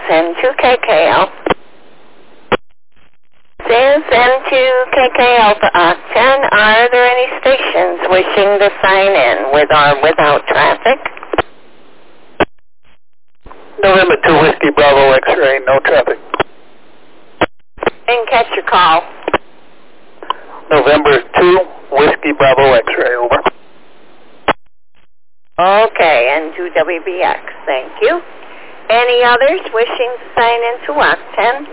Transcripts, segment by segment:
N2KKL. This is N2KKL for Octen. Are there any stations wishing to sign in with or without traffic? November 2 Whiskey Bravo X-ray, no traffic. Didn't catch your call. November 2 Whiskey Bravo X-ray, over. Okay, N2WBX, thank you. Any others wishing to sign into Octen?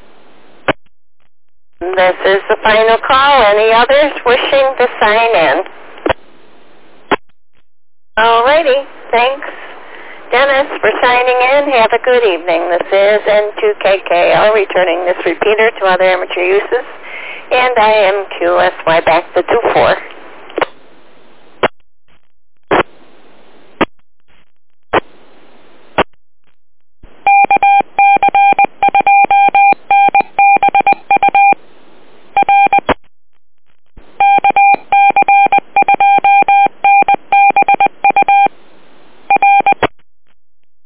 This is the final call. Any others wishing to sign in? Alrighty, thanks, Dennis, for signing in. Have a good evening. This is N2KKL, returning this repeater to other amateur uses, and I am QSY back to 24.